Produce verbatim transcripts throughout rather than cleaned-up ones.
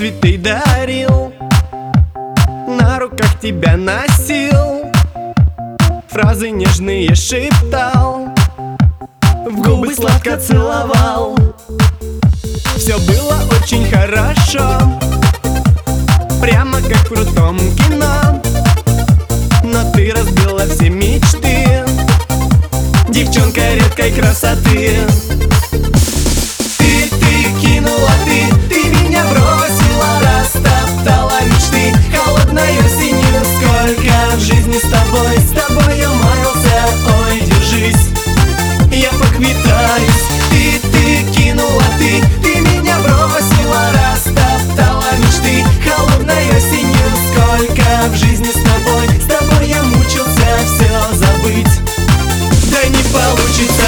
цветы дарил, на руках тебя носил, фразы нежные шептал, в губы сладко целовал. Все было очень хорошо, прямо как в крутом кино. Но ты разбила все мечты, девчонка редкой красоты. Ты, ты кинула, ты, ты меня бросила, растоптала мечты холодной осенью. Сколько в жизни с тобой, с тобой я маялся. Ой, держись, я поквитаюсь. Ты, ты кинула, ты, ты меня бросила, растоптала мечты холодной осенью. Сколько в жизни с тобой, с тобой я мучился все забыть, да не получится.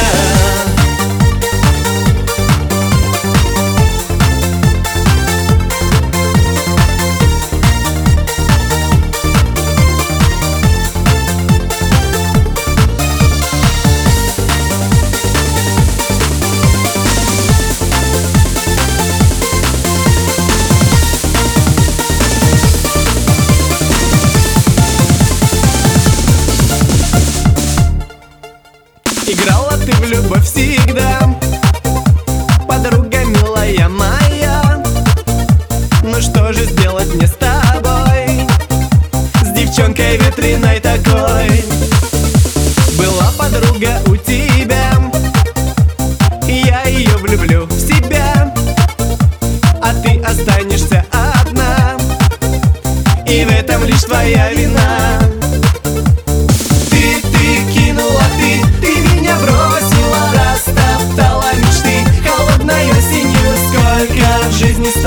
Играла ты в любовь всегда, подруга милая моя. Ну что же сделать мне с тобой, с девчонкой ветреной такой? Была подруга у тебя, я ее влюблю в себя, а ты останешься одна, и в этом лишь твоя вина. Бросила, растоптала мечты холодной осенью. Сколько в жизни с